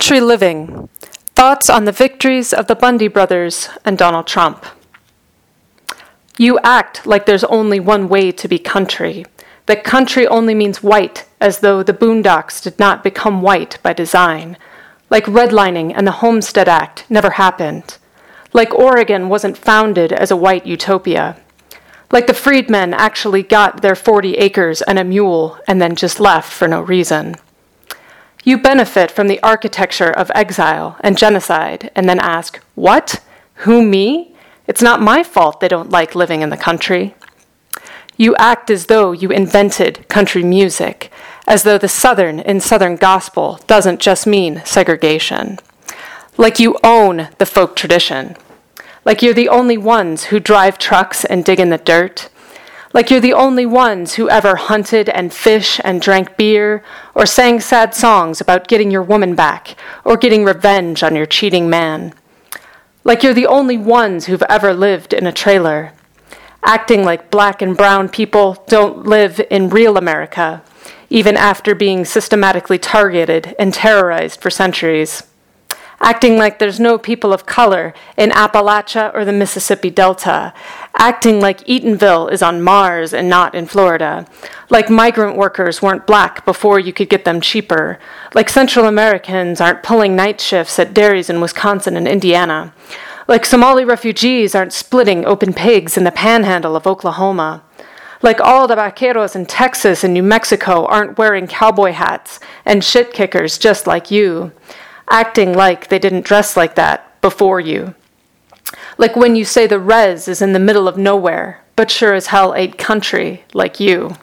Country living. Thoughts on the victories of the Bundy brothers and Donald Trump. You act like there's only one way to be country, that country only means white, as though the Boondocks did not become white by design, like redlining and the Homestead Act never happened, like Oregon wasn't founded as a white utopia, like the freedmen actually got their 40 acres and a mule and then just left for no reason. You benefit from the architecture of exile and genocide and then ask, what? Who, me? It's not my fault they don't like living in the country. You act as though you invented country music, as though the Southern in Southern gospel doesn't just mean segregation. Like you own the folk tradition. Like you're the only ones who drive trucks and dig in the dirt. Like you're the only ones who ever hunted and fished and drank beer, or sang sad songs about getting your woman back, or getting revenge on your cheating man. Like you're the only ones who've ever lived in a trailer, acting like black and brown people don't live in real America, even after being systematically targeted and terrorized for centuries. Acting like there's no people of color in Appalachia or the Mississippi Delta, acting like Eatonville is on Mars and not in Florida, like migrant workers weren't black before you could get them cheaper, like Central Americans aren't pulling night shifts at dairies in Wisconsin and Indiana, like Somali refugees aren't splitting open pigs in the panhandle of Oklahoma, like all the vaqueros in Texas and New Mexico aren't wearing cowboy hats and shit kickers just like you, acting like they didn't dress like that before you. Like when you say the res is in the middle of nowhere, but sure as hell ain't country like you.